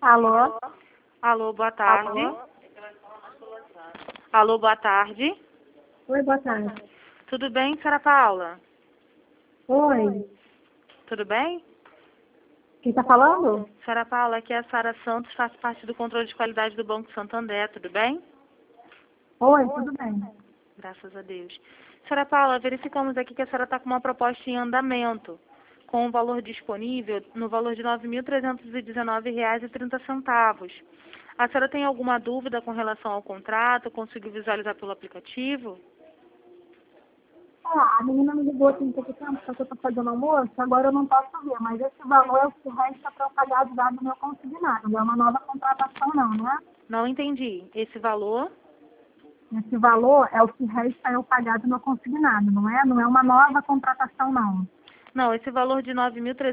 Alô? Alô, boa tarde. Alô? Alô, boa tarde. Oi, boa tarde. Tudo bem, Sara Paula? Oi. Tudo bem? Quem tá falando? Sara Paula, aqui é a Sara Santos, faço parte do controle de qualidade do Banco Santander, tudo bem? Oi, tudo bem. Graças a Deus. Sara Paula, verificamos aqui que a senhora está com uma proposta em andamento, com o valor disponível no valor de R$ 9.319,30. A senhora tem alguma dúvida com relação ao contrato? Conseguiu visualizar pelo aplicativo? A menina me ligou assim, pouco tempo, só que eu tô fazendo almoço, agora eu não posso ver, mas esse valor é o que resta para eu pagar de dado meu consignado. Não é uma nova contratação não, né? Não entendi. Esse valor? Esse valor é o que resta eu pagar do meu consignado, não é? Não é uma nova contratação, não. Não, esse valor de R$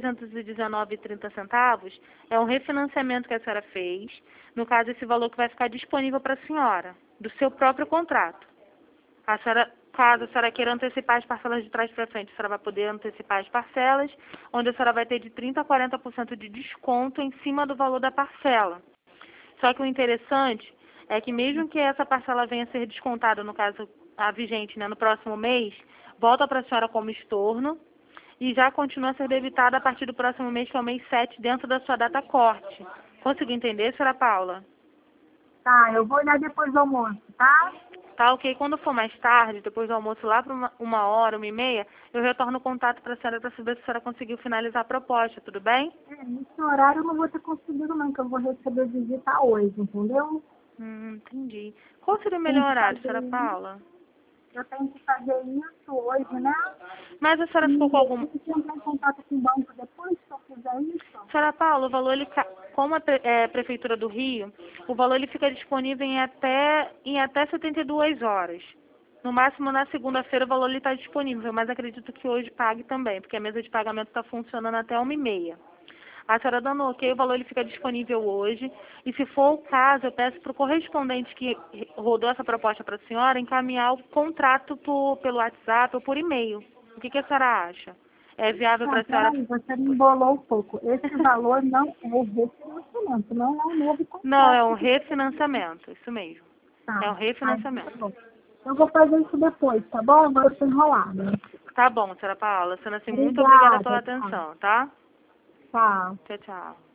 9.319,30 é um refinanciamento que a senhora fez. No caso, esse valor que vai ficar disponível para a senhora, do seu próprio contrato. A senhora, caso a senhora queira antecipar as parcelas de trás para frente, a senhora vai poder antecipar as parcelas, onde a senhora vai ter de 30% a 40% de desconto em cima do valor da parcela. Só que o interessante é que mesmo que essa parcela venha a ser descontada, no caso a vigente, né, no próximo mês, volta para a senhora como estorno e já continua a ser debitada a partir do próximo mês, que é o mês 7, dentro da sua data corte. Conseguiu entender, senhora Paula? Tá, eu vou olhar depois do almoço, tá? Tá, ok. Quando for mais tarde, depois do almoço, lá para uma hora, 1h30, eu retorno o contato para a senhora para saber se a senhora conseguiu finalizar a proposta, tudo bem? Nesse horário eu não vou ter conseguido não, que eu vou receber visita hoje, entendeu? Entendi. Qual seria o Tenho melhor que horário, fazer senhora isso. Paula? Eu tenho que fazer isso hoje, né? Mas a senhora ficou E com algum... tem que entrar em contato com o banco depois que eu fizer isso? Senhora Paula, o valor, ele, como é Prefeitura do Rio, o valor ele fica disponível em até 72 horas. No máximo, na segunda-feira, o valor está disponível, mas acredito que hoje pague também, porque a mesa de pagamento está funcionando até 1h30. A senhora dando ok, o valor ele fica disponível hoje. E se for o caso, eu peço para o correspondente que rodou essa proposta para a senhora encaminhar o contrato pelo WhatsApp ou por e-mail. O que a senhora acha? É viável para Não, a senhora? peraí, você me embolou um pouco. Esse valor não é o refinanciamento, não é um novo Não, é contrato. um refinanciamento, isso mesmo. É Tá, um aí tá refinanciamento. bom. Eu vou fazer isso depois, tá bom? Agora eu tô enrolada. Tá bom, senhora Paula. Sendo assim, muito obrigada Obrigada, pela tchau. atenção, tá? Tchau. Tchau, tchau.